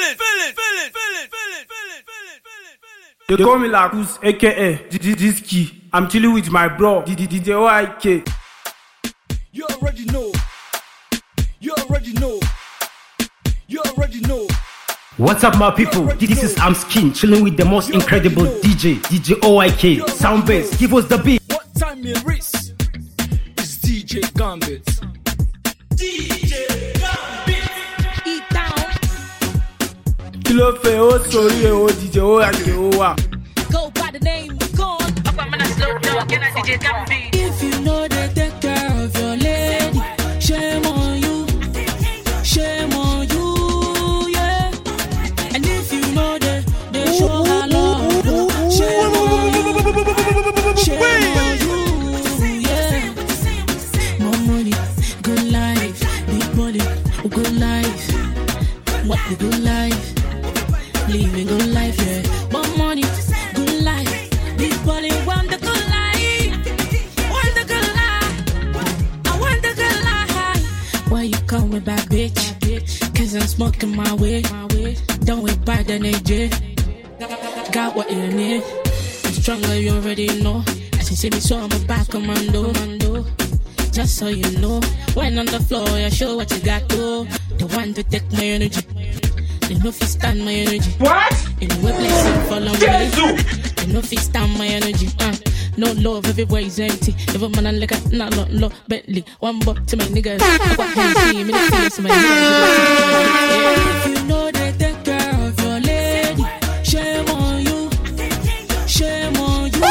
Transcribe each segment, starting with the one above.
They call me Lacus, aka Diski. I'm chilling with my bro, DJ OIK. You already know. You already know. You already know. What's up, my people? This is Amskin, chilling with the most incredible DJ OIK. Sound bass, give us the beat. What time you reach? It's DJ Gambit. DJ Gambit. Eat down. Kilo fe o sori e o DJ OIK o wa. Go by the name Gone. I'm gonna slow down, can I DJ Gambit? If you know they take care of your lady, shame on you. Shame on you. Show her love, shame on you, shame on you, yeah. More money, good life, big body, good life. What the good life? Living good life, yeah. More money, good life, big body, want the good life. Want the good life, I want the good life. Why you call me back, bitch? Cause I'm smoking my way. Don't wait by the AJ. Got what you need. I'm stronger, you already know. As you see me, so I'm a back commando. Just so you know, when on the floor, I show what you got to. The one to take my energy. They know if you stand my energy. What? In the way place, follow me. They know if you stand my energy. No love, everywhere is empty. Every man and like a low Bentley. One buck to my niggas. I got Hennessy, me the face of my niggas. If you know they take care of your lady, shame on you, shame on you.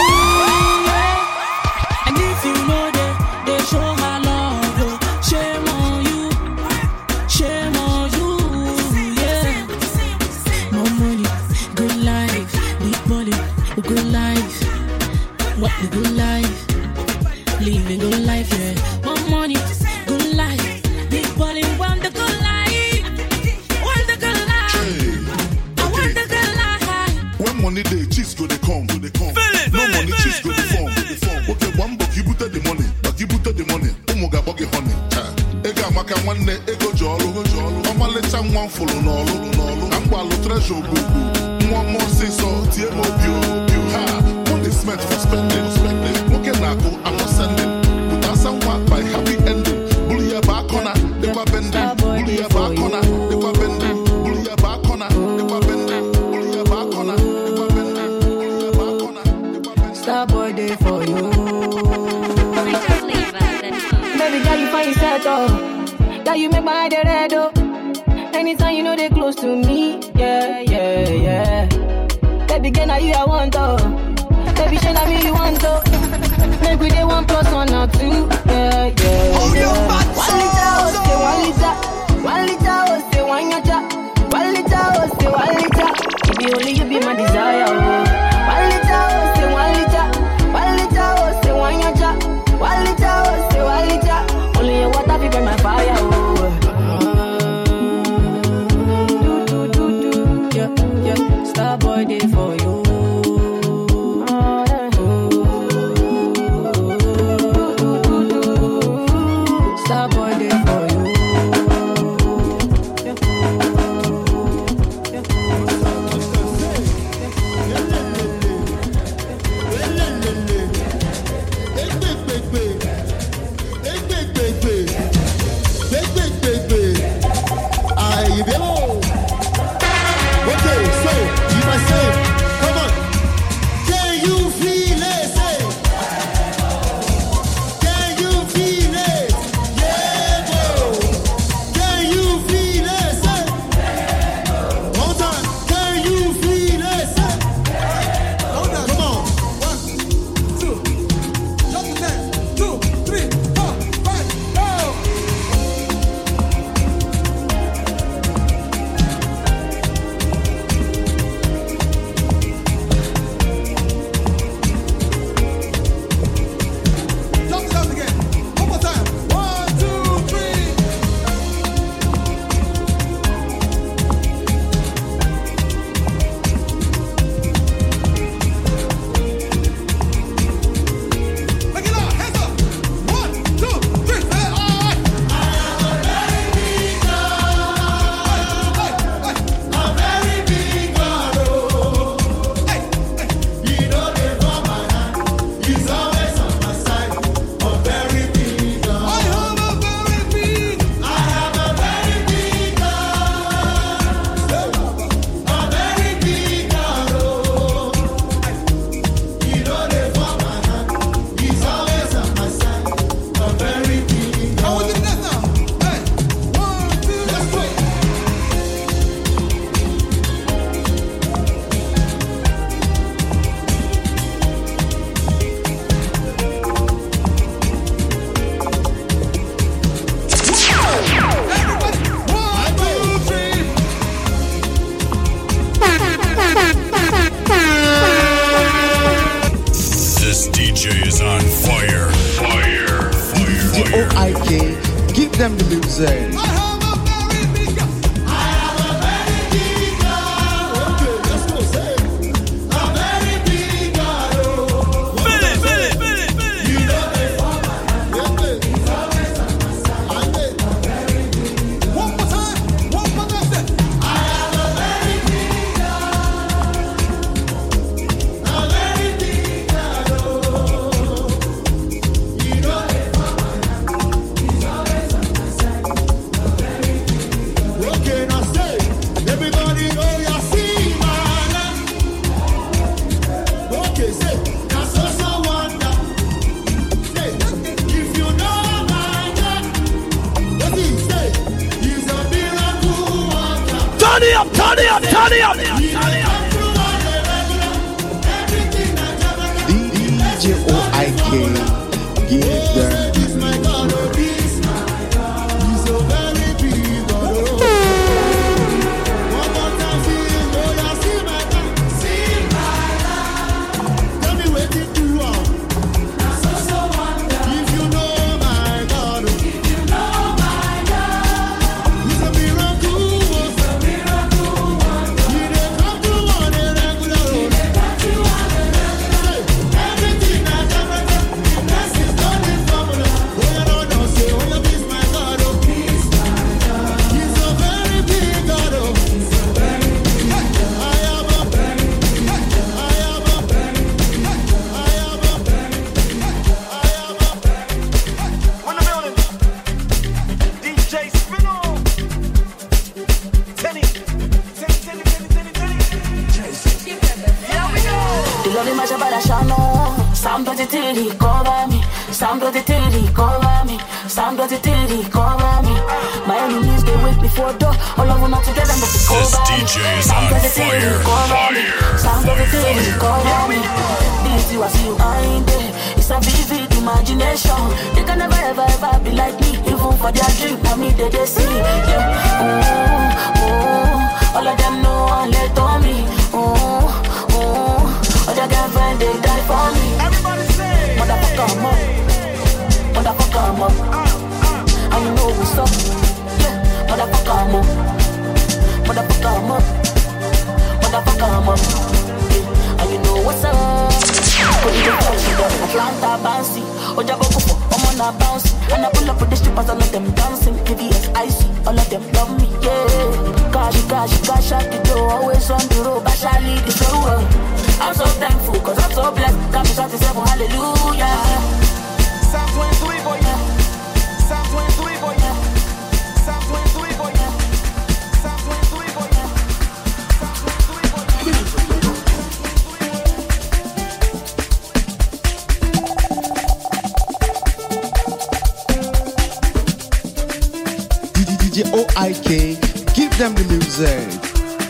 And if you know that they show her love, shame on you, shame on you, yeah. More money, good life, big body, good life. What the good life? Living good life, yeah. More money, good life, big body, want the good life, want the good life. I want the good life. When money they cheese go they come. No money cheese go they form. Okay, one book you put the money, but you put the money. Umoga bogi honey. Ega maka one day ego jolo. Mama let someone follow no. I'm gonna treasure go. One more say so, tie mo bio. Ha, money spent for spending. Okay, now go, I'm not sending. Without someone by happy ending. Bully a back corner, they were bending. Bully a back corner, they were bending. Bully a back corner, they were bending. Starboy day for you. Baby girl, you find yourself oh. Girl, you make my eye red oh. Anytime you know they close to me, yeah. Baby girl, now you I want oh. Baby, show me you want oh. Maybe they 1 + 1 or 2, yeah. Oh, you bad 1 liter, oh, say 1 yacha. 1 liter, oh, say 1 liter. If you only you be my desire, oh. 1 liter, oh, say 1 liter. 1 liter, oh, say 1 yacha. 1 liter, oh, say 1 liter. Only your water be burn my fire, oh. Yeah. Starboy day for you. Starboy day for you. Okay, so you must say music. Turn it up. DJ OIK, give them. OIK, give them the music.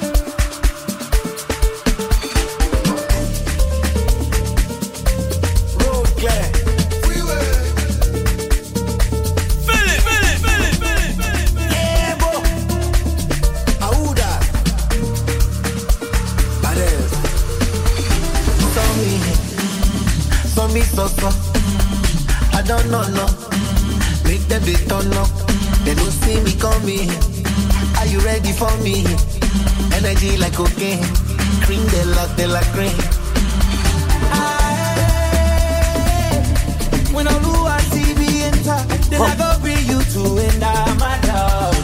I don't know, make them they turn up. They don't see me coming. Are you ready for me? Energy like cocaine. Cream they like cream. When I do I see me enter, then I go bring you to end my love.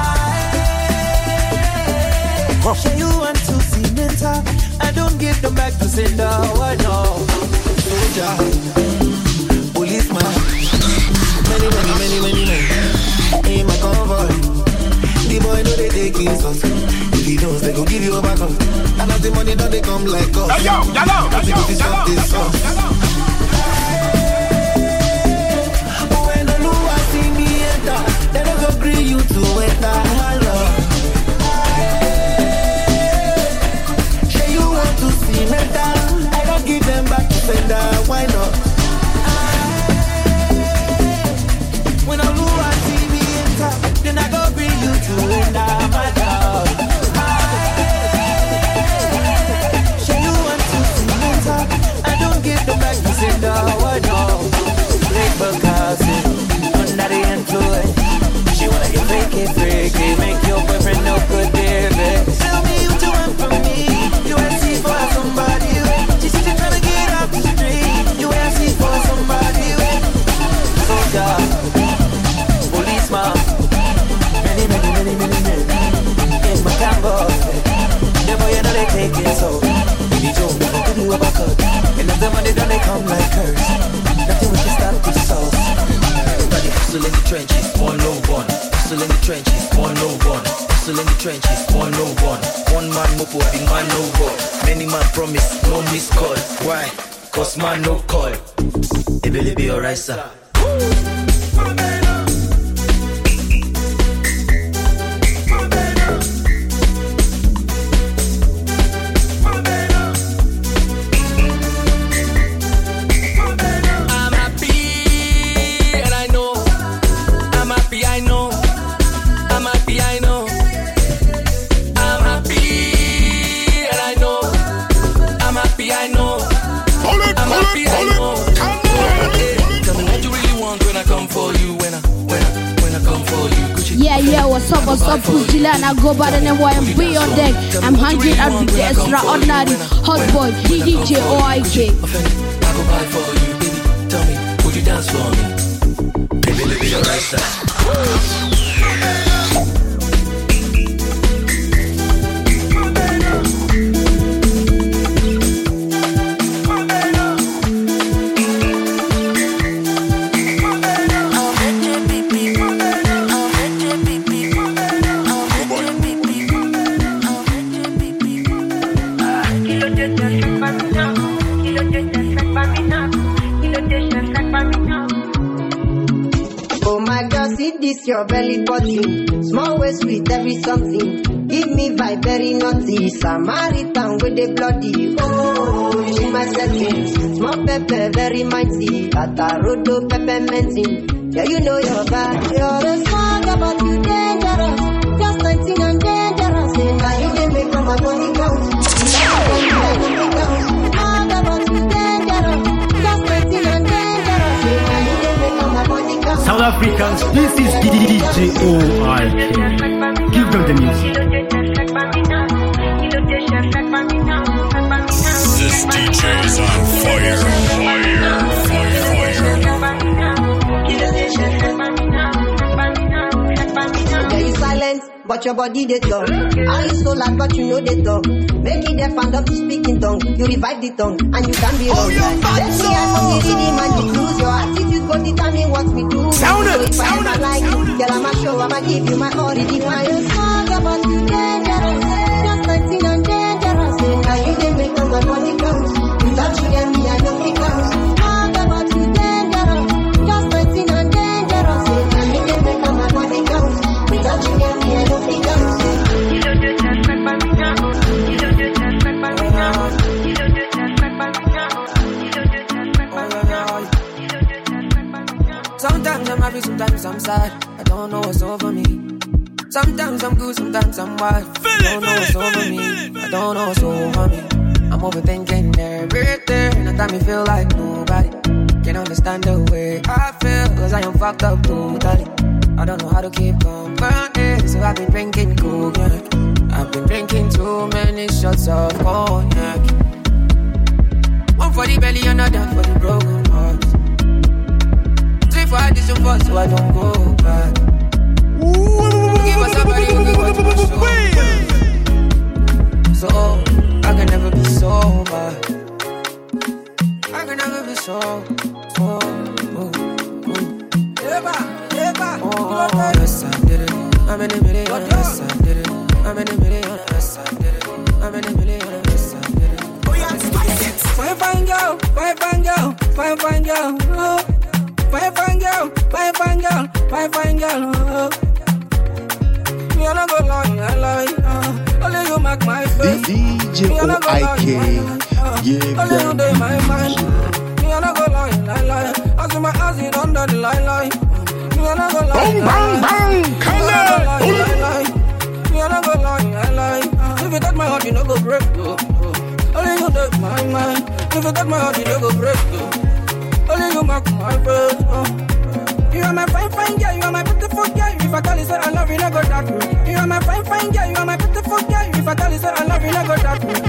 Show you want to see mental. I don't give them back to sender. Oh no. Soldier, policeman, many in my convoy. The boy know they take insults. If he knows they gon' give you a back up. And as the money don't they come like us. Yo, when the Lua see me enter, they don't go agree you to enter my love. Say you want to see mental, I don't give them back to sender. Why not? When I Lua see me enter, then I go bring you to enter my love. Say you want to see mental, I don't give them back to sender. Why not? Under the influence, she wanna get trenches, 101. Hustle in the trenches, 101. One man mopo, big man no go. Many man promise, no miss call. Why? Cause man no call. Ebelebe alright sir. Yeah, what's up, who's Jilan? I go by the name YMB on deck. I'm hungry out with the extraordinary hot boy, DJ OIK. I go buy for you, baby, tell me, would you dance for me? Baby, let me your right side. Your belly button, small waist with every something. Give me vibe very naughty, Samaritan with the bloody. Oh, she my settings, small pepper very mighty. Atarodo pepperminting, yeah you know your bad. You're a smart but you dangerous, just 19 and dangerous. And now you didn't make from my body count. Smart but you dangerous, just 19 and dangerous. And now you didn't make from my body count. South Africans, this is DJ OIK. Give them the music. This DJ is on fire. Yeah, you silent, but your body they talk. Are you so loud, but you know they talk? Make it deaf and up to speak in tongue. You revive the tongue, and you can be wrong. Let me I the rhythm and the blues. Your attitude go determine what we do. Sound it, so if I ever like it, girl, I'ma show, I'ma give you my original. You're smart, but you dangerous. Just 19 and dangerous. And now you didn't make my body count. Without you and me, I don't pick out. Smart, but you dangerous. Just 19 and dangerous. And now you didn't make my body count. Without you and me, I don't pick out. You don't do just like by me now. You don't do just like by me now. You don't do just like by me now. You don't do just like by me now. Sometimes I'm happy, sometimes I'm sad. I don't know what's over me. Sometimes I'm good, sometimes I'm wild. I don't know what's over me. I don't know what's over me. I'm overthinking everything. And time me feel like nobody can understand the way I feel. Cause I am fucked up totally. I don't know how to keep company. So I've been drinking cognac. I've been drinking too many shots of cognac. One for the belly, another for the broken heart. For addition for so I don't go back. Give us somebody who can watch my show. So I can never be sober. I can never be sober. Yes I did it. I'm in a million. Yes I did it. I'm in a million. Yes I did it. I'm in a million. Yes I did it. Oh yeah, spice it. Fine girl, fine girl, fine girl. Fine girl, fine girl, oh. You not go lie, I lie, only you make my face. DJ OIK, yeah, only you day my mind. You not go lie, I lie. I see my ass in under the line. You not go lie, bang, come on. You not go lie, I lie. If you touch my heart, you no go break. Only you day my mind. If you touch my heart, you no go break. Only you make my face. You are my fine girl, you are my beautiful girl. If I tell you say I love you, no go that way. You are my fine girl, you are my beautiful girl. If I tell you say I love you, no go that way.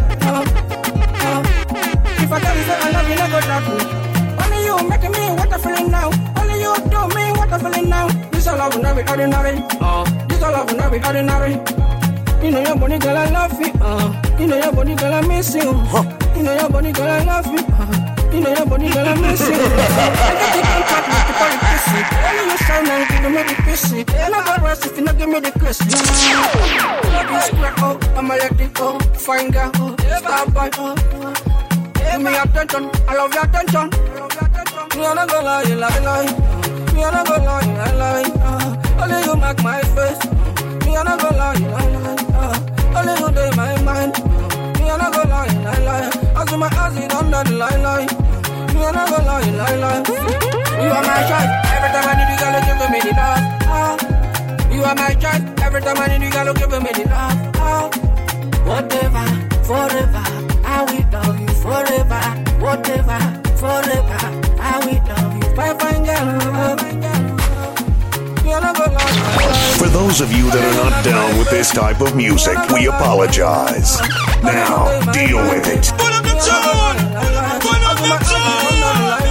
If I tell you say I love you, no go that way. Only you making me what I'm feeling now. Only you do me what I'm feeling now. This all love will not be ordinary. This all love will not be ordinary. You know your body girl, I love you. You know your body girl, I miss you. You know your body girl, I love you. You know your body, girl, I'm missing. I got the contract, make the body pissy. All of your sound, I'm gonna make it pissy. And I got rest if you not give me the kiss. Love you square, oh, I'ma let it go. Fine girl, oh, star boy, oh. Give me attention, I love your attention. Me a not gonna lie, lie. Me a not gonna lie, lie. Only you make my face. Me a not gonna lie, lie. Only you day my mind. Me a not gonna lie. I see my eyes in under the line. Me a not gonna lie. You are my child. Every time I need you, girl, you give me the love. You are my child. Every time I need you, girl, you give me the love. Whatever, forever, I will love you forever. Whatever, forever, I will love you. Fine girl. For those of you that are not down with this type of music, we apologize. Now, deal with it. Put up the tune! Put up the tune!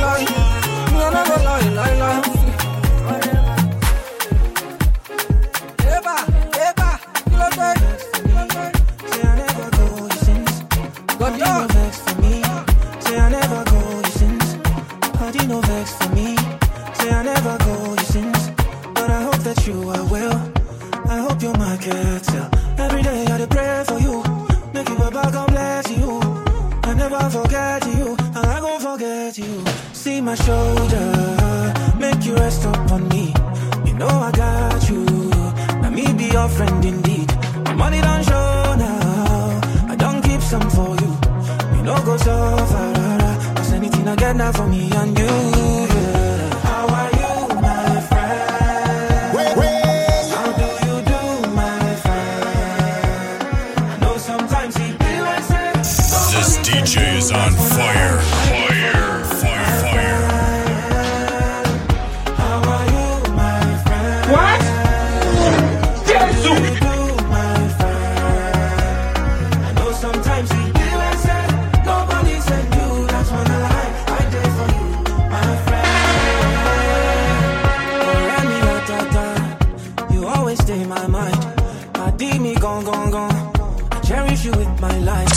Every day I pray for you. Make you back, God bless you. I never forget you, and I gon' forget you. See my shoulder, make you rest up on me. You know I got you. Now me be your friend indeed. My money don't show now. I don't keep some for you. You know go so far. Cause anything I get now for me and you. Yeah. How are you, my friend? Wait. How do you do, my friend? I know sometimes he be like say, this DJ is on fire. How are you, my friend? What? Jesus! I know sometimes he be like say, nobody said you. That's when I lie. I did for you, my friend. You always stay in my mind. I did me gone. I cherish you with my life.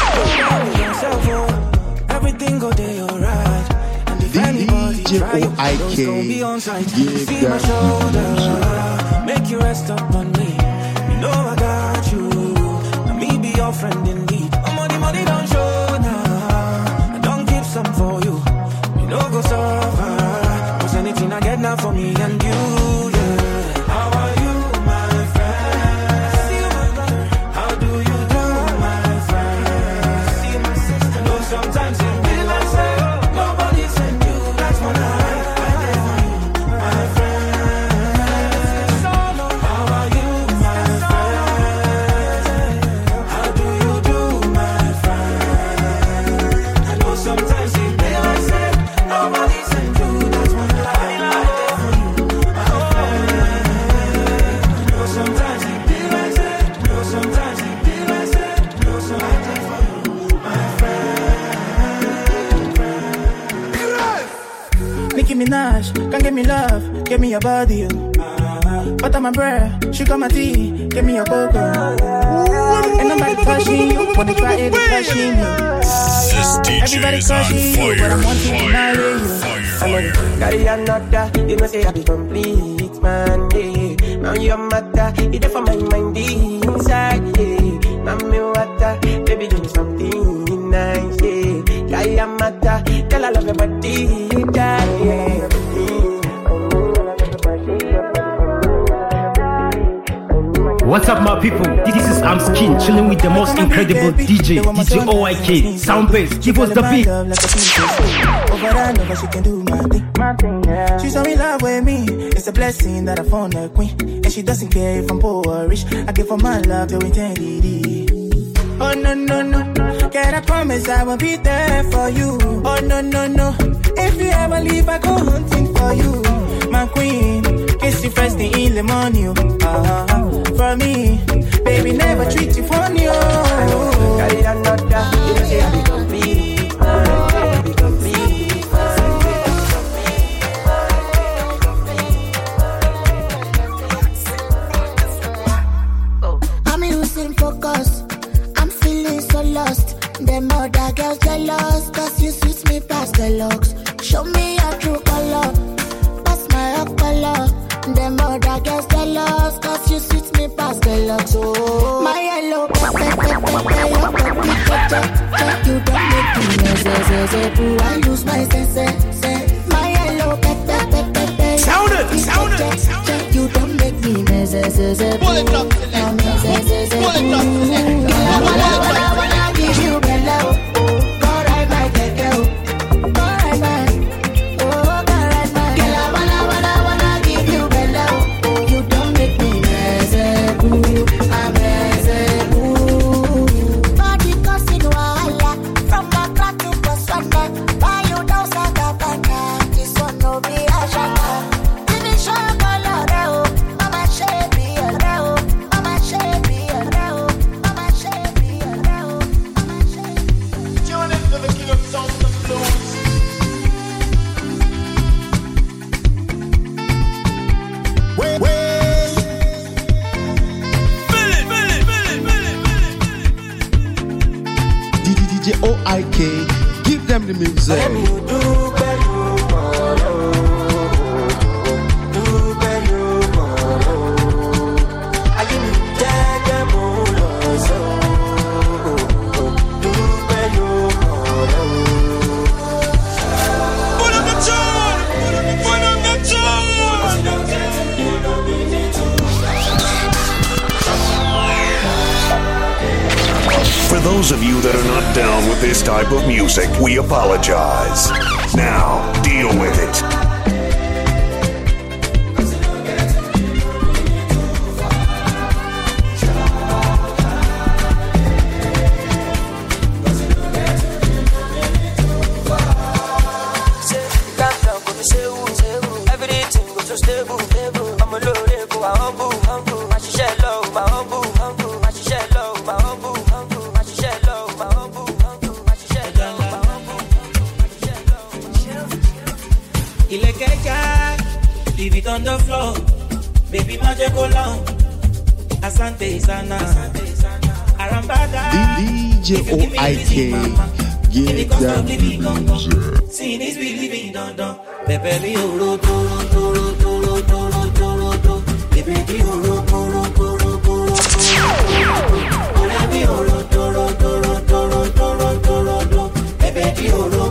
Everything go day alright. And if anybody try you, those gon' be on sight. See my shoulder, make you rest up on me. You know I got you. Now me be your friend indeed. Money don't show now. I don't keep some for you. You know go so far. Cause anything I get now for me and you. Yeah. How are you, my friend? See you, my brother. How do you do, my friend? See my sister. I know sometimes it be like say, nobody sent you. That's when I did for you, my friend. Solo. How are you, my friend? How do you do, my friend? I know sometimes it be like say, nobody sent you. That's when I did for you, my friend. I know sometimes it be like say, know sometimes it be like say, know sometimes I did for you, my friend. Nicki Minaj, come give me love, give me your body, you. Butter my bread, sugar my tea, give me your cocoa. Ain't nobody touching you, wanna try it, touching you. This DJ is on fire. Carry another, you know say I be complete, man, yeah. Now your matter, you there for my mind inside, yeah. Now me water, baby give me something nice, yeah. Carry matter, girl I love your body, yeah. What's up, my people? This is Amskin, chilling with the most incredible DJ OYK. Sound bass, give us the beat. Over and over, she can do my thing. She's so in love with me. It's a blessing that I found a queen. And she doesn't care if I'm poor or rich. I give her my love to eternity. Oh no. Can I promise I will be there for you? Oh no. If you ever leave, I go hunting for you. My queen, kiss you first thing in the morning. For me, baby, never treat you funny. Carry another, you know say I be complete. I be complete. I'm losing focus. I'm feeling so lost. Them other girls jealous, cause you suit me past looks. Show me your true color. Pass my up color. Them other girls jealous, cause you sweet me past the looks. Oh, my yellow pepper, you don't make me boo. I lose my sense. My yellow pepper, sound it. You don't make me boo. Pull it up, wanna give you bello. Go ride my keke, go ride my, oh, go ride my. Girl, I wanna give you bello. You don't make me boo. I'm boo. Body causing wahala from Accra to Botswana. Why you don't stand up and this one no be a shaka. Finish your color, Mama shape me, Mama shape me, Mama shape me, Mama shape me. Tune into the king of sounds and blues. Wait. DJ OIK, give them the music. For those of you that are not down with this type of music, we apologize. Now, deal with it. Everything goes so stable. I'm a low, go humble. My shell low, my humble. My shell low, my humble. My shell low, my humble. My shell low, my humble. Ilekeka, leave it on the floor. Baby, magic go long. Asante sana. Arambada. DJ OIK, give them the music. See this we living London. Baby, oro, toro. Baby, oro, toro. Baby, oro, toro. Baby, oro,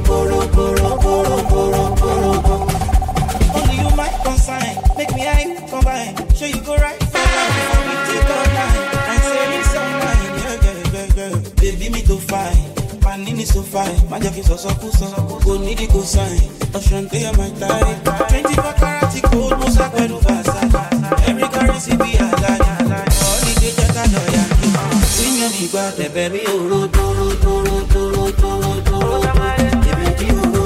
only you might consign. Make me high, combine. Show you go right. We take all night and say me some mine. Yeah. Baby, me to fine. Panini so fine. Magic is so go need it go sign. Ocean day my time. 24 karat gold, no sakwelu fasa. Every currency be a lie. Only the jetta lawyer. Sing your nigga, the baby oro. Baby oro.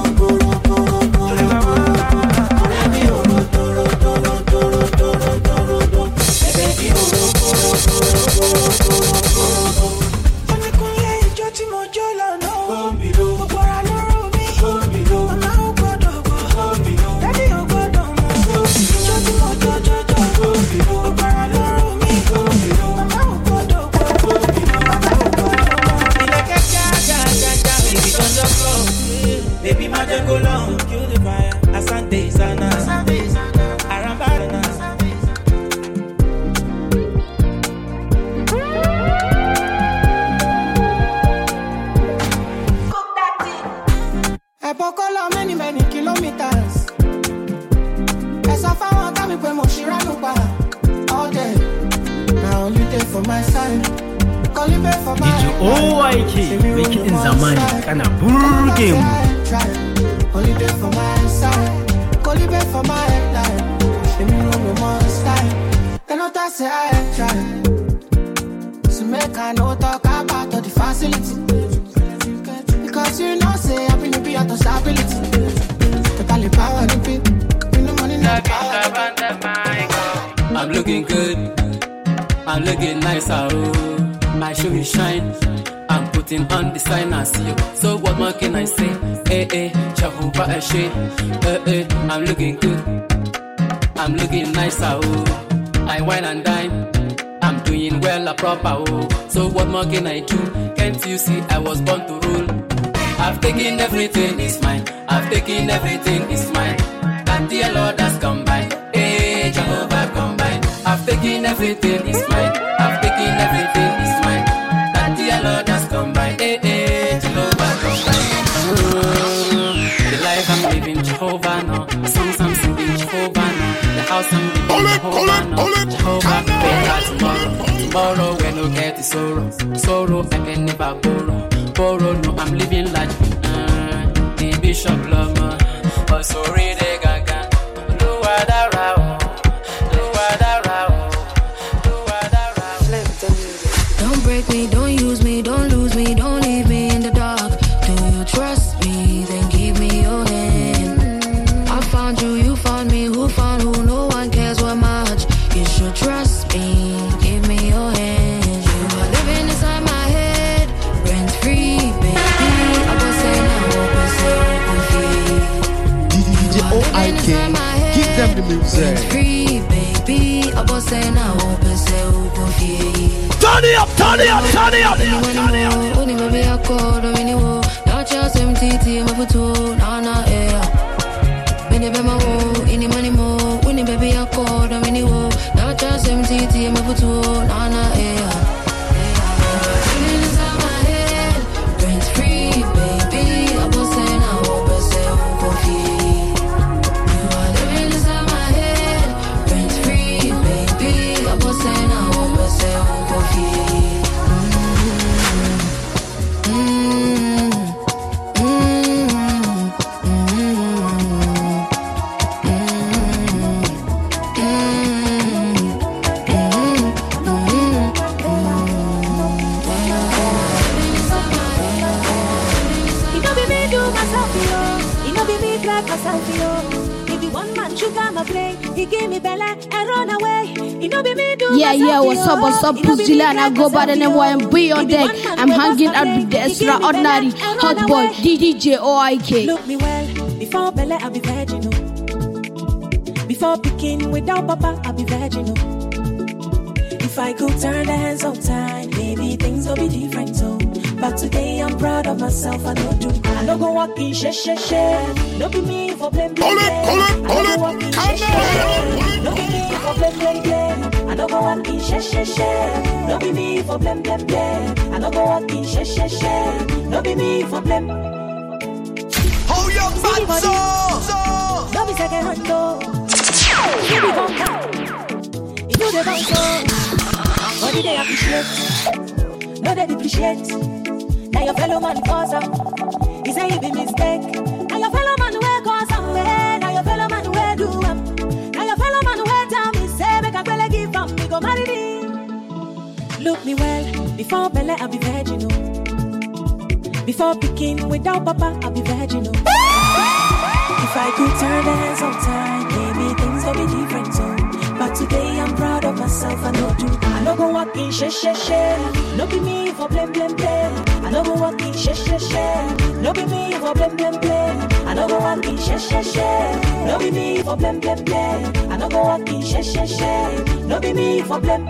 Baby, magic go long, kill the fire. Asante sana, Arambada. I pocola many kilometers. As I found out, me put my shiranupa all day. Now only day for my side. Call it back for my DJ OIK, make it in Zamani, kana burge mu. Only day for my side. Call it back for my life. Let me know me more style. Then not I say I try. So make I no talk about the facility. Because you know say I'm gonna be out of stability. The Cali power the beat. In the money not power. I'm looking good. I'm looking nice. My shoe is shine. I'm putting on the sign I see you. So what more can I say? Shahuba Ashe. I'm looking good. I'm looking nice. I wine and dine. I'm doing well, a proper. So what more can I do? Can't you see I was born to rule? I've taken everything is mine. I've taken everything is mine. That dear Lord has combined. Hey, Jehovah combined. I've taken everything is mine. I've taken everything is mine. That dear Lord has combined. Hey, hey, Jehovah combined. The life I'm living, Jehovah now. The songs I'm singing, Jehovah now. The house I'm living, Jehovah now. Jehovah better tomorrow. Tomorrow when no get the sorrow. Sorrow I can never borrow. Borrow no, I'm living like the Bishop Lama. Oh, sorry, they gaga. Don't break me, don't use me, don't lose me, don't leave me in the dark. Do you trust me? Then give me your hand. I found you, you found me, who found who? No one cares what much. You should trust me, give me your hand. You are living inside my head, rent free, baby. I was saying I hope it's DJ OIK, give them the music. rent free, baby. I was saying I hope it's Turn it up, turn it up, turn it up, turn it up. Only baby I called or anywhere. Don't just MTT, my photo, nah, yeah. When they be my woe, any money more. When the baby I called or anywhere. Don't just MTT, my photo, nah, yeah. Living inside my head, rent free, baby. I was saying I hope it's you are living inside my head, rent free, baby. I was saying I hope it's Yeah, what's up, Puzilla, I go by the name YMB on deck. I'm hanging out with the extraordinary hot boy, DJ OIK. Look me well, before Bella, I'll be virginal. Before picking without Papa, I'll be virginal. If I could turn the hands of time, maybe things will be different, so. But today I'm proud of myself, I don't do. I don't go walking, she. No be me for blame. Hold it. No be me for blame. I don't go walking, she. No be me for blame. I don't go walking, she. No be me for blame. Hold your body, no be second hand, no. You be gon' come. You do the bounce, but did they appreciate? No, they depreciate. Now your fellow man cause up. He say he be mistake. Now your fellow man where cause up. Now your fellow man where do up. Now your fellow man where tell me say make a fella give up. Me go marry me. Look me well. Before Bella I'll be virginal. Before picking without Papa I'll be virginal. If I could turn the hands of time, maybe things will be different, so. But today I'm proud of myself, I know do. I no go walking, she. No be me for blame. I no go walking, she. No be me for blame. I no go walking, she. No be me for blame. I no go walking, she. No be me for blame.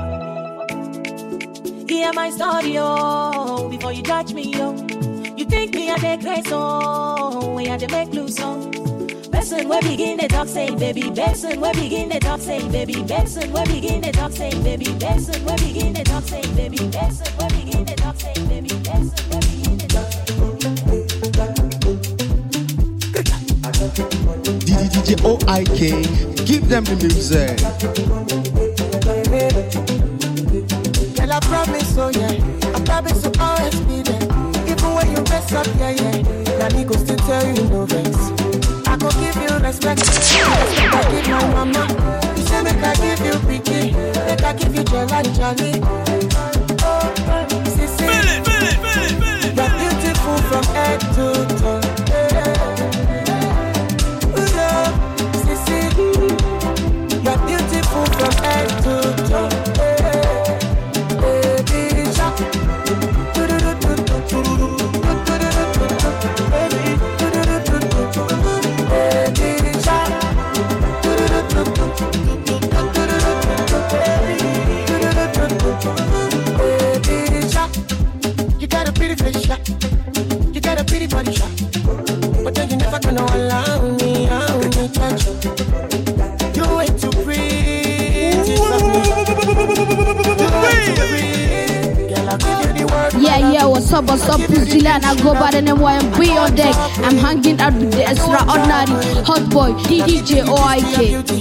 Hear my story, oh, before you judge me, oh. You think me a take grace, oh, we a dey make loose, oh. Benson, we begin the talk, say baby. Benson, we begin the talk, say baby. Benson, we begin the talk, say baby. Benson, we begin the talk, say baby. Benson, we begin the talk, say baby. Benson, we begin the talk. DJ OIK, give them the music. And I promise, oh yeah, I promise to always be there. Even when you mess up, yeah. Daddy go still tell you no vex. I go give you respect. I give my mama. You say make I give you picky. Make I give you Johnny. Oh, Sissy. You're beautiful from head to toe. Sissy. You're beautiful from head to toe. Yeah, what's up, Puzzle, and I go by the name YMB on deck. I'm hanging out with the extraordinary hot boy, DJ OIK.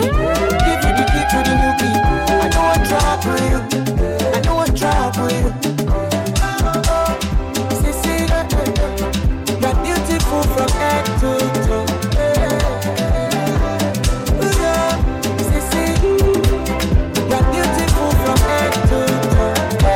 I know I drop for you. I know I drop for you. See, you're beautiful from head to toe. See, you're beautiful from head to toe.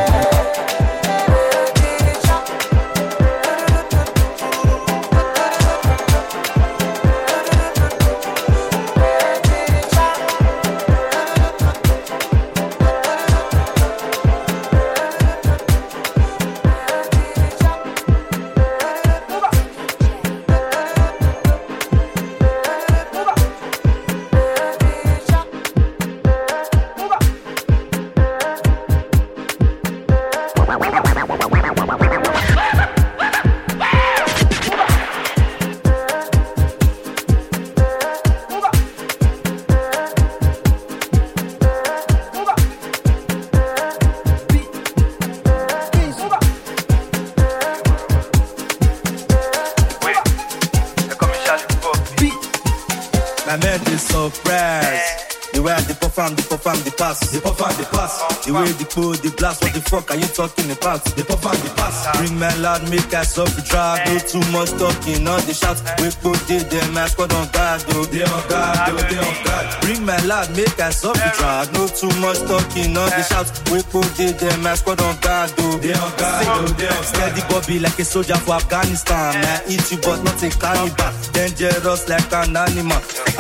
The way they pull the blast, what the fuck are you talking about? They pop and the pass. Bring my loud, make us up the drag. No too much talking, all the shots. We put them mask on guard, though. They on guard, though. They on guard. Bring my loud, make us up the drag. No too much talking, all the shots. We put them mask on guard, though. They on guard, though. They on guard. Steady Bobby like a soldier for Afghanistan. I eat you, but not a cannibal. Dangerous like an animal.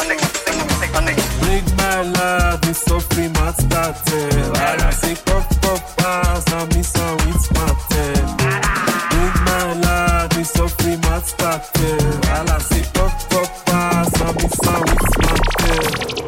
Bring my love, me so free, mat started. I say puff pass, and me so with smarted. Bring my love, me so free, mat started. I say puff pass, and me so with smarted.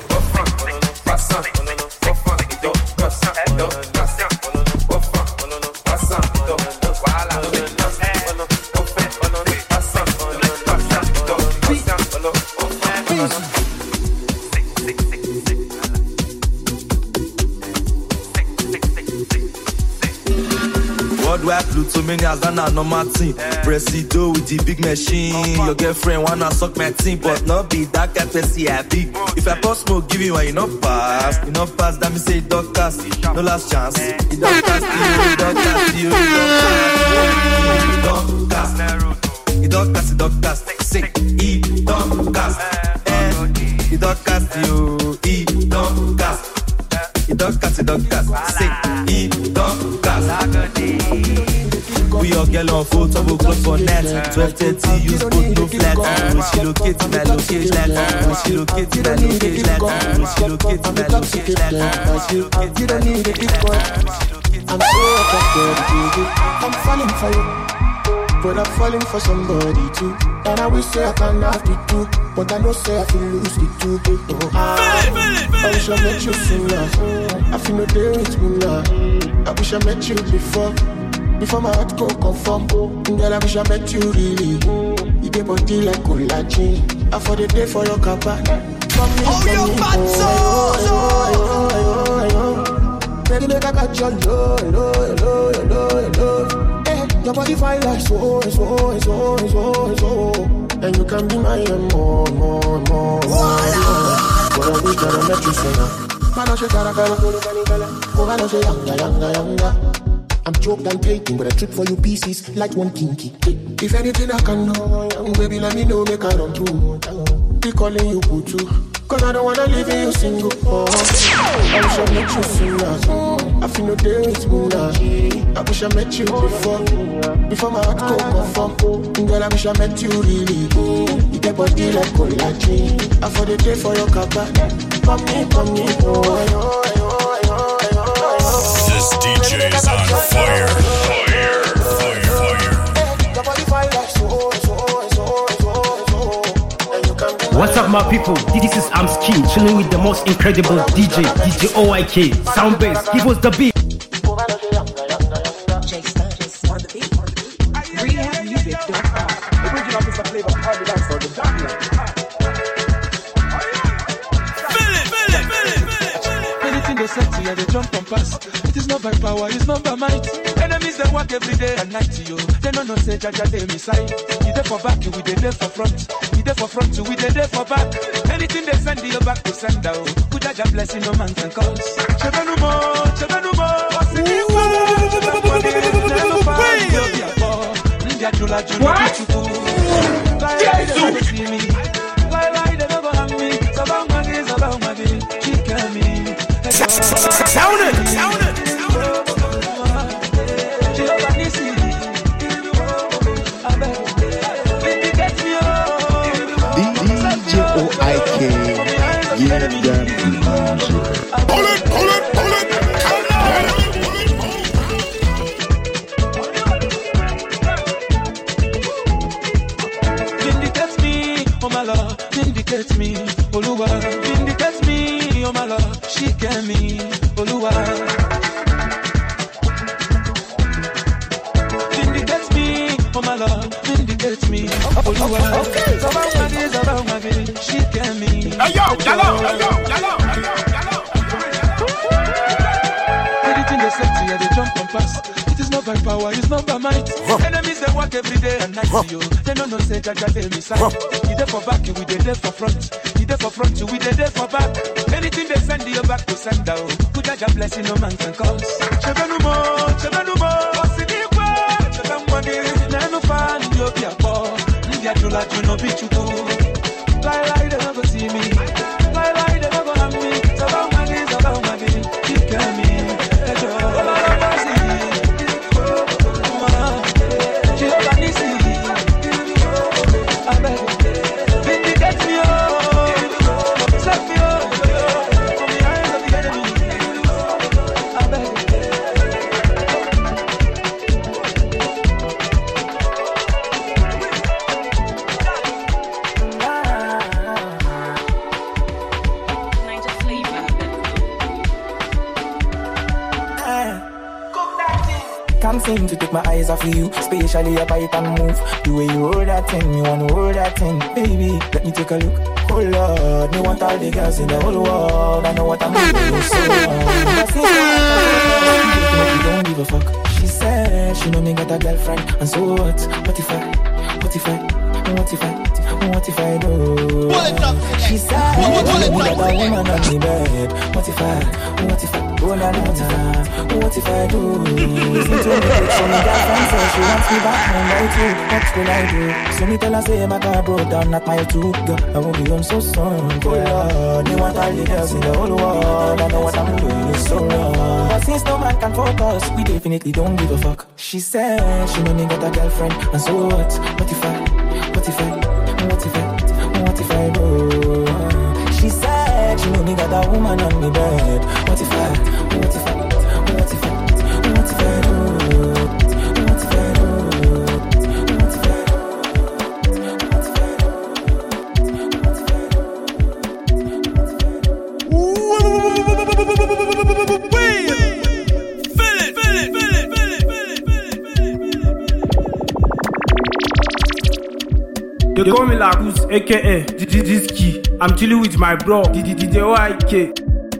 I flew too many as than a normal thing. Presido with the big machine. Your girlfriend wanna suck my team, but not be that kind of see I big. If I post smoke, give you one, you not pass. You not pass, that me say dog cast. No last chance. You don't cast you, dog cast you, dog cast. You don't cast, you don't cast. Say, he don't cast. You don't cast you, he don't cast. You don't cast, you don't cast. Say, he don't cast. We all get on full double clock for net. 12:30, use both no flat. When she locate my location, when she locate my location, when she locate my location, you don't need a big boy. I'm so attracted to you. I'm falling for you, but I'm falling for somebody too. And I wish say I can have the two, but I know say I feel lose the two. I wish I met you sooner. I feel no day with me now. I wish I met you before my heart go conform. Girl, I wish I met you really. You get body like collagen. I for the day for your kappa. Oh, your fat baby, make I got your love. Hey, your body fine like so. And you can be my more. But I wish I met you sooner. Man, I say gotta. Oh, man, I say younger. I'm choked and taking, but I trip for you pieces like one kinky. If anything I can know, baby, let me know, make I run through. Be calling you Putu, cause I don't wanna leave you single. I wish I met you sooner. I feel no day with me now. I wish I met you before my heart go conform. Girl, I wish I met you really. You get body like collagen. I for the day for your kappa. Come me, This DJ is on fire. What's up, my people? This is Amskin, chilling with the most incredible DJ OIK. Sound bass, give us the beat. Anything they say to you, they jump and pass. It is not by power, it's not by might. Enemies they want work every day and night, yo. They no say Jaja dey me side. You there for back, we dey there for front. You there for front, we dey there for back. Anything they send you back to send out. Good Jaja blessing, no man can cause. Chebenumo. Sound it. DJ OIK, give them the music. Pull it. Vindicate me, oh my love. Vindicate me, Oluwa. Vindicate me, oh my love. She can me, Oluwa. Vindicate me, oh my love. Vindicate me, Oluwa. Zabang she can me. Hey yo, Jalo. Anything they say to you, they jump and pass. It is not by power, it's not by might. Enemies they work every day and night, yo. They no say Jaja dey me side. You there for back, we dey there for front. You there for front, we dey there for back. Anything they send you back to send out. Good Jaja blessing, no man can cause. Chebenumo. Osidikwa, Chebemwagi. Nenu fan, yo be a poor. Ndia jula juno bichuku. Lie, they never see me. Lie, they never have me. Zabang, keep me. Can't seem to take my eyes off of you, especially your bite and move. The way you hold that thing, me wanna hold that thing. Baby, let me take a look. Oh Lord, me want all the girls in the whole world. I know what I'm doing, so you don't give a fuck. She said she know me got a girlfriend, and so what? What if I do? She said she know me got a woman on the bed. What if I? Oh na na na. What if I do? Listen to me, so me girlfriend says she wants me back on my too. What will I do? So me tell her say my car broke down at mile 2. Girl, I won't be home so soon. Oh Lord, you want all the girls in the whole world. I know what I'm doing is so wrong. But since no man can focus, we definitely don't give a fuck. She said she know me got a girlfriend, and so what? What if I do? She said she know me got a woman on the bed. What if I do? They call me Lagos, aka Diski. I'm chilling with my bro, DJ OIK.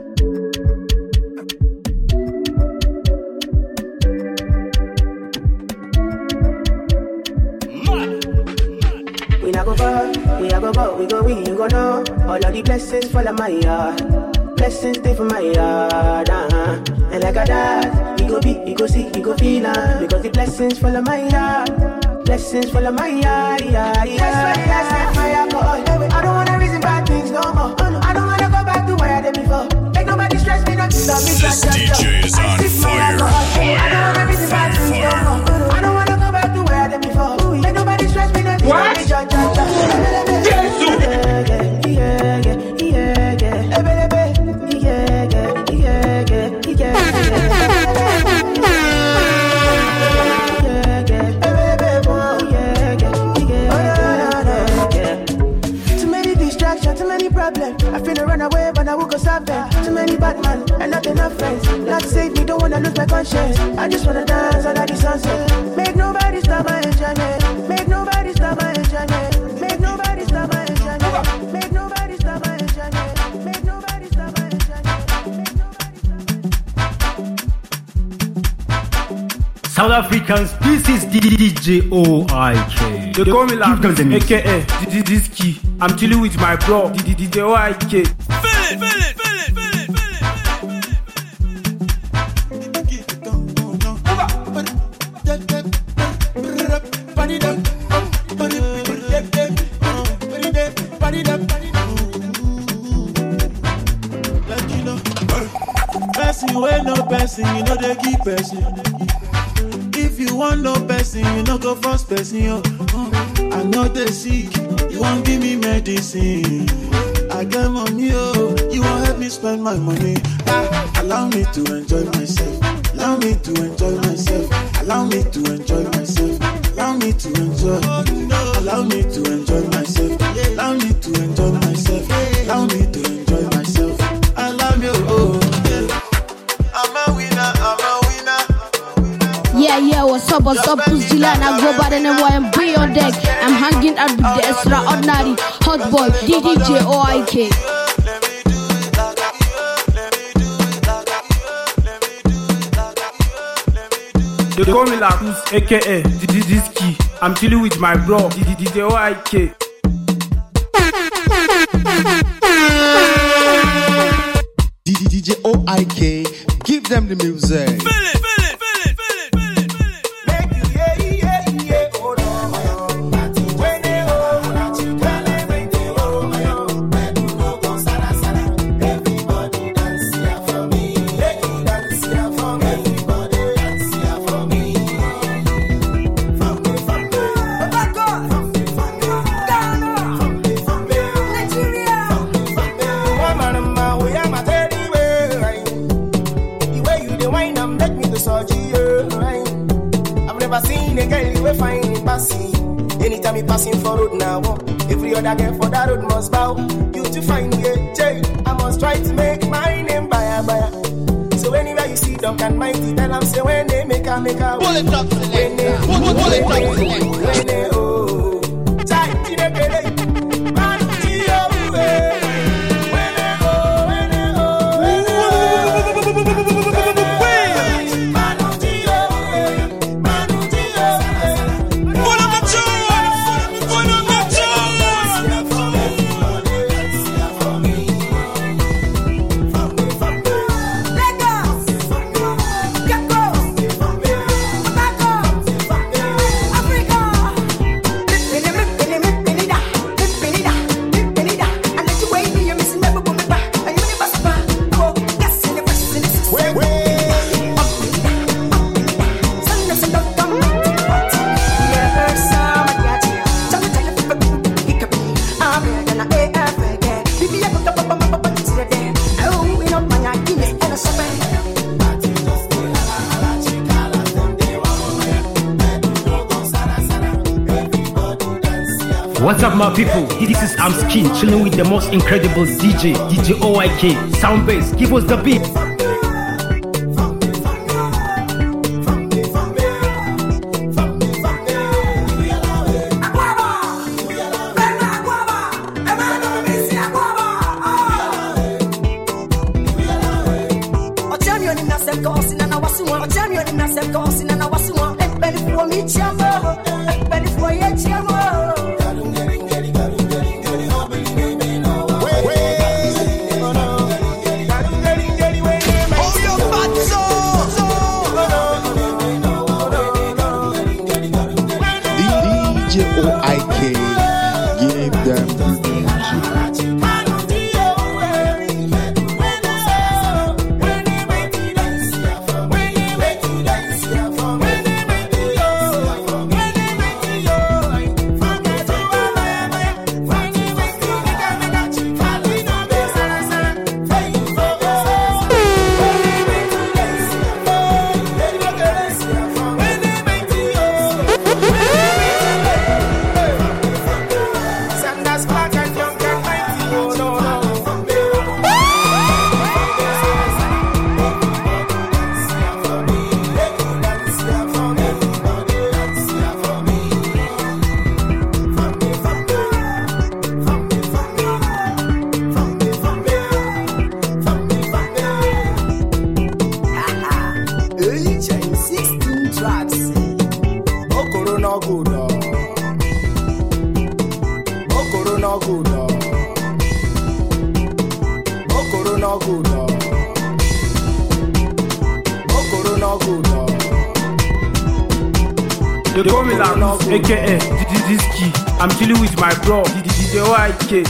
We not go far, we not go far, we go win, you go know. All of the blessings fall on my yard. Blessings stay for my yard, And like a dad, we go be, we go see, we go feel, because the blessings fall on my yard. Blessings full of my eye. That's why I set my alcohol. I don't wanna reason bad things no more. I don't wanna go back to where I did before. Make nobody stress me, not to me. This DJ is on fire. I don't wanna reason bad things no more. I don't wanna go back to where I did before. Make nobody stress me, not to me. I feel to run away, but I will go solve them. Too many bad men and not enough friends. Lord save me, don't wanna lose my conscience. I just wanna dance under the sunset. Make nobody stop my enjoyment. Make nobody stop my enjoyment. Make nobody stop my enjoyment. Make nobody stop my enjoyment. Make nobody stop my enjoyment. Sound Africans, this is DJ OIK. They call me Give them the Lacus, mix. aka Dizzy. I'm chilling with my bro, DJ OIK. Person wey no person, you know they give person. If you want no person, you know go first person. Yo. I know they sick, you won't give me medicine. I get money, oh, you won't help me spend my money. Allow me to enjoy myself. Allow me to enjoy myself. Allow me to enjoy myself. Allow me to enjoy. Allow me to enjoy myself. Allow me to enjoy myself. Allow me to enjoy myself. I love you, oh. I'm a winner, I'm a winner. Yeah, what's up, Puss Gila, and I go by the name YMB on deck. I'm hanging out with the extraordinary hot boy, DJ OIK. They call me Lacus, aka Dizzy. I'm chilling with my bro, DJ OIK. DJ OIK, give them the music. Anytime you passing for road now, every other girl for that road must bow. You to find me a J, I must try to make my name buyer. So anywhere you see Dunk and Mighty, tell them say when they make a when they oh, tight in the belly. What's up, my people? This is Amskin, chilling with the most incredible DJ OIK. Sound bass, give us the beat. no good. Okoro no good. Okoro no good. Okoro no good. They call me Lagos, aka Diski. I'm chilling with my bro, DJ OIK.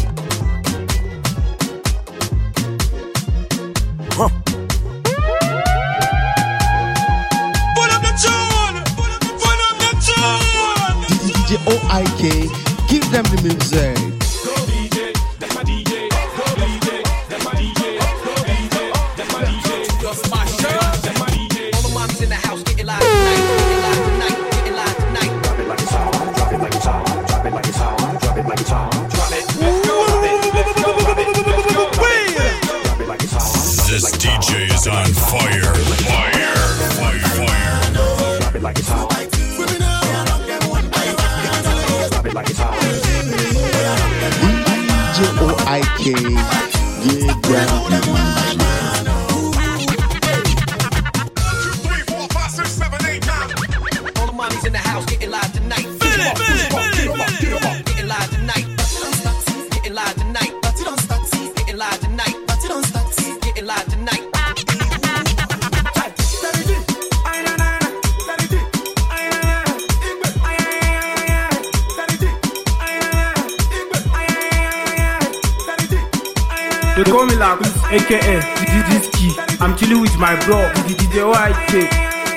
DJ OIK, give them the music. This DJ is on fire. Fire. Fire. Fire. Drop it like it's hot. Drop it like it's hot. DJ OIK, give them the music. 2, 3, 4, 5, 6, 7, 8, 9. All the mommies in the house getting live tonight. Getting live tonight. Getting live tonight. Getting live tonight. Getting live tonight. They call me Lagos, aka Diski. I'm chilling with my bro, DJ OIK.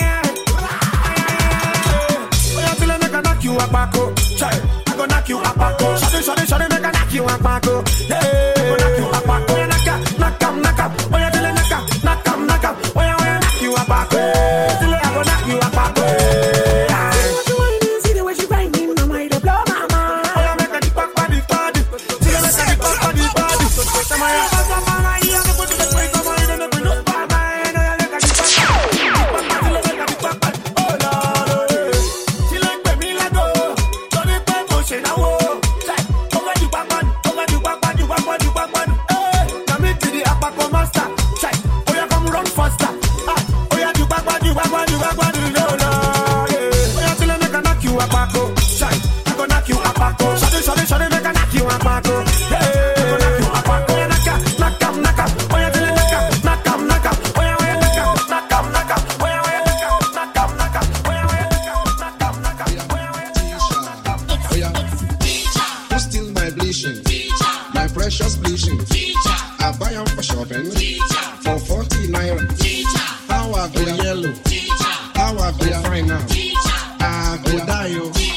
You a backo, child. I go knock you a backo. Shawty, make a knock you a backo. Hey, go knock you a backo. Knock up. When you tell it, knock up. When you knock you a backo. Till I go knock you a backo. See the way she whining, mama, it blow my mind. Oh, you make a dip back body. See you make a dip back body. Some of you have some man, I hear the put in the place of mine, and the window by mine. Oh, you make a dip back body. Oh, Lord, she like me like go. Don't it pay for shit now. Over the back man. Hey, now me to the upper come master. Check. Oh, you come run faster. Oh, you do back man. No, Lord. Oh, you till I make a knock you a backo. Check. I go knock you a backo. Shawty, make a knock you a backo. Hey, I go knock you a backo. Knock up. Oh, you till I knock up. Oh, you knock up. Oh, you knock up. Who steal my bleaching? My precious bleaching. I buy them for shopping for 40 naira. How I go yellow? How I go fine now? I go die.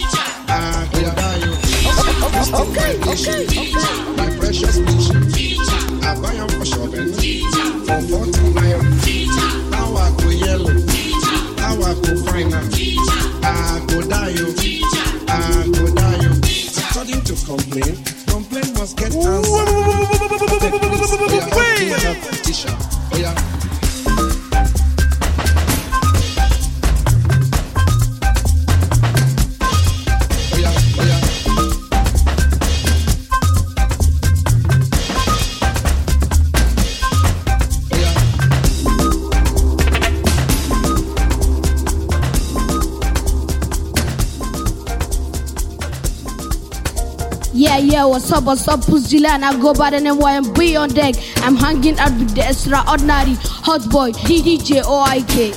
Who steal my bleaching? My precious bleaching. I buy them for shopping for 40 naira. How I go yellow? How I go fine now? I go die. According to complaint must get answered. Yeah, what's up, Puzzilla, and I go by the name YMB on deck. I'm hanging out with the extraordinary hot boy, DJ OIK.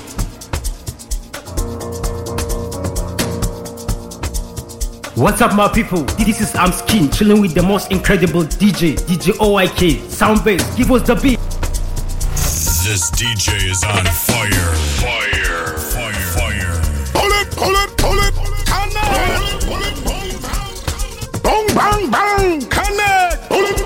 What's up, my people? This is Amskin, chilling with the most incredible DJ OIK. Sound bass, give us the beat. This DJ is on fire. Fire. Pull it. Connect. Bang. Connect. Pull it.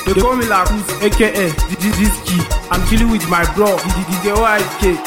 They call me Lacus, aka Diski. I'm chilling with my bro, DJ OIK.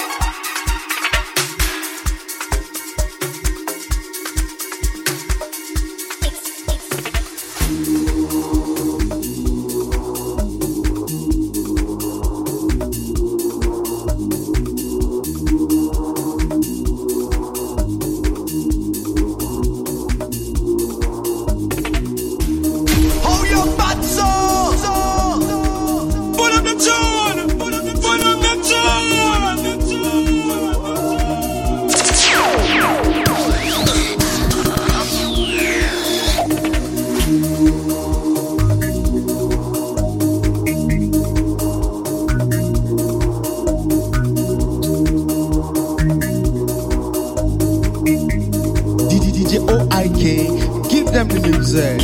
DJ OIK, give them the music.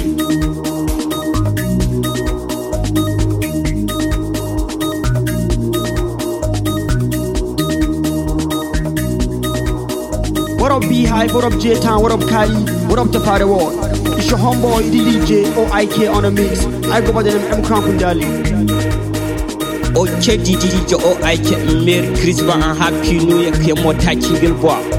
What up Beehive, what up J-Town, what up Kali, what up Tafari Ward? It's your homeboy DJ OIK on a mix. I go by the name M Crown Kundali. Okay, DJ OIK, Merry Christmas and Happy New Year, Kemo Tachi Gilboa.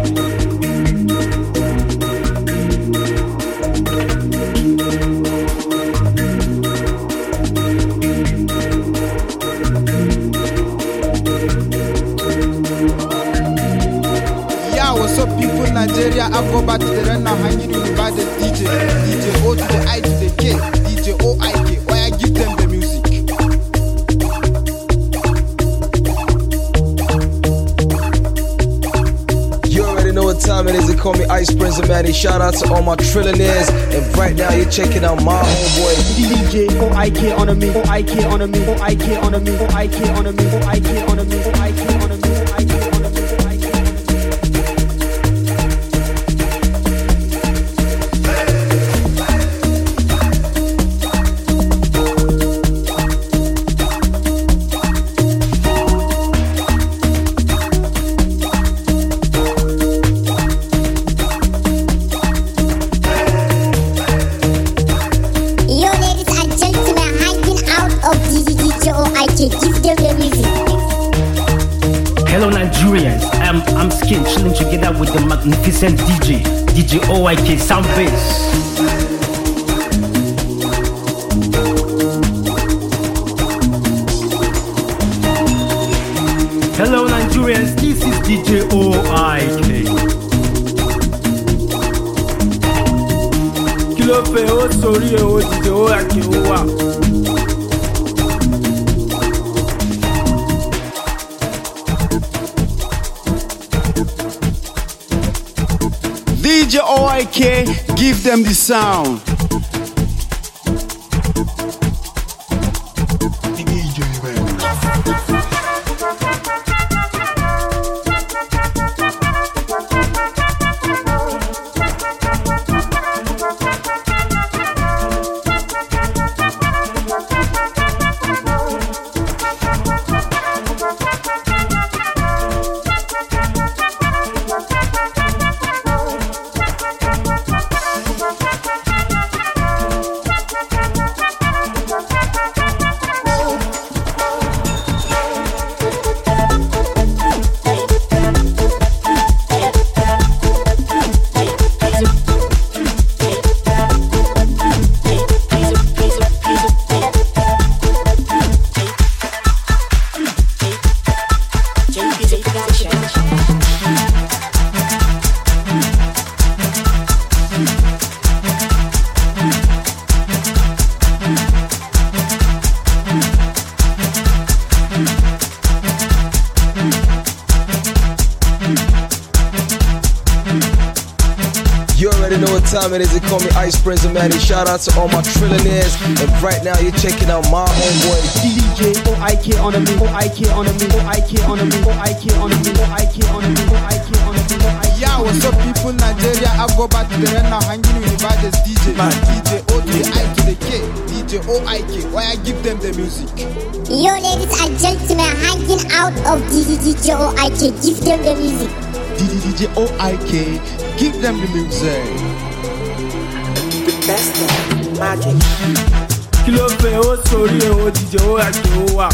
What's up, people in Nigeria? I go back to the run now, hanging with by the DJ O to the I to the K, DJ OIK. Why I give them the music? You already know what time it is. They call me Ice Prince of Manny. Shout out to all my trillionaires. And right now you're checking out my homeboy DJ OIK on a mix. OIK on a mix. OIK on a mix. OIK on a mix. OIK on a mix. OIK on a mix. Hello Nigerians, I'm Skin, chilling together with the magnificent DJ OIK Sound Bass. Hello Nigerians, this is DJ OIK. Kilo fe o sori o DJ OIK o wa. DJ OIK, give them the sound. Time it is, they call me Ice Prince of Manny. Shout out to all my trillionaires. And right now you're checking out my homeboy DJ OIK on a mix. OIK on a mix. OIK on a mix. OIK on a mix. OIK on a mix. OIK on a mix. Yeah, what's up, people in Nigeria? I go back to the run now, hanging with the baddest DJ. DJ O to the I to the K, DJ OIK. Why I give them the music? Yo, ladies and gentlemen, hanging out of DJ OIK. Give them the music. DJ OIK, give them the music. Best of magic. kí ló fẹ́ ó sórí ẹ̀ ó DJ OIK ó wà.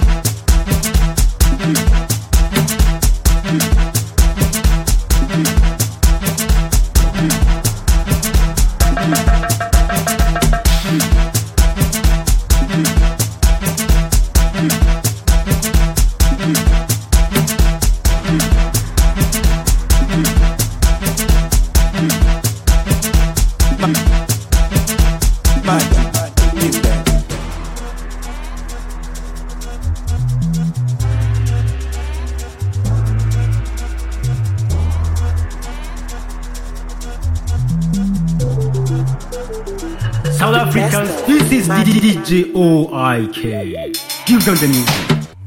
South Africans, this is DJ OIK. Give them the music.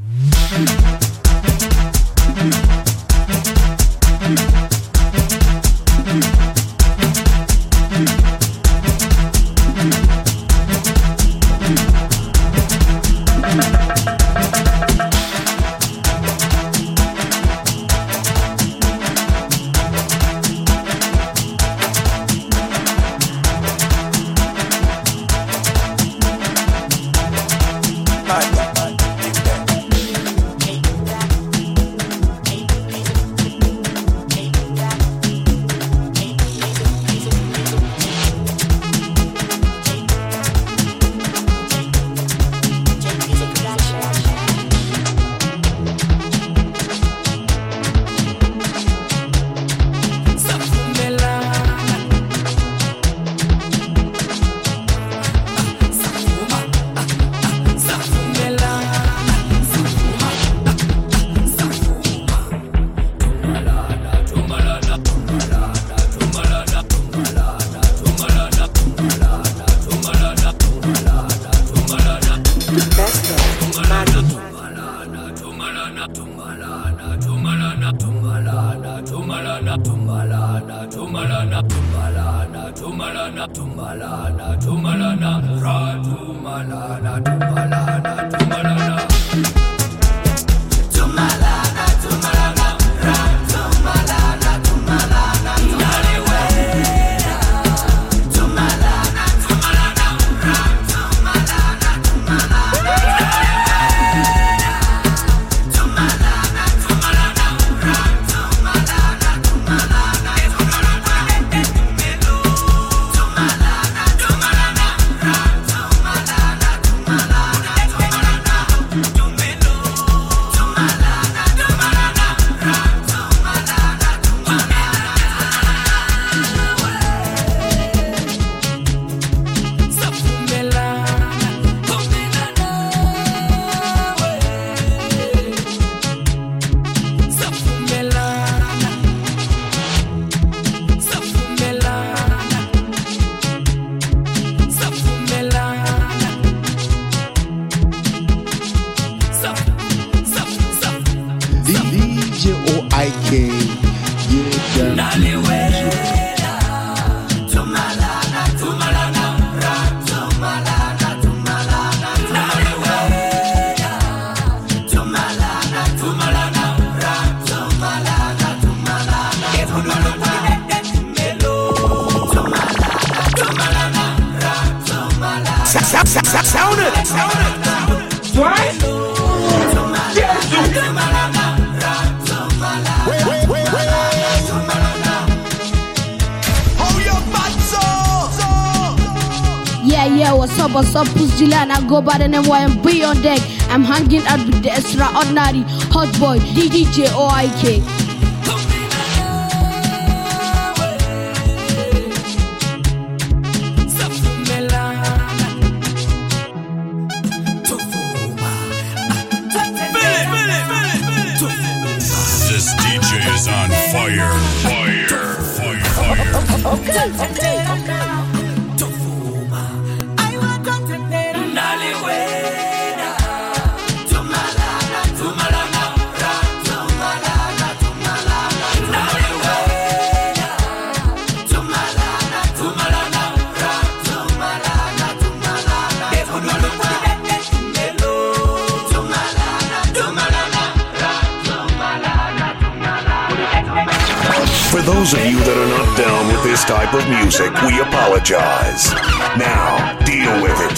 Sound it! Right? Yeah, what's up, Pussy Land? I go by the name YMB on deck. I'm hanging out with the extraordinary hot boy, DJ OIK. This DJ is on fire. Okay. For those of you that are not down with this type of music, we apologize. Now, deal with it.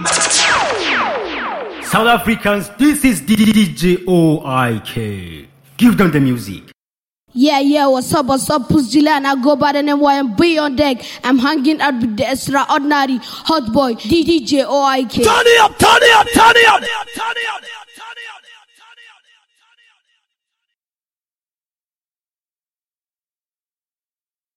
South Africans, this is DJ OIK. Give them the music. Yeah, what's up, Puss Jilan? I go by the name YMB on deck. I'm hanging out with the extraordinary hot boy, DJ OIK. Turn it up!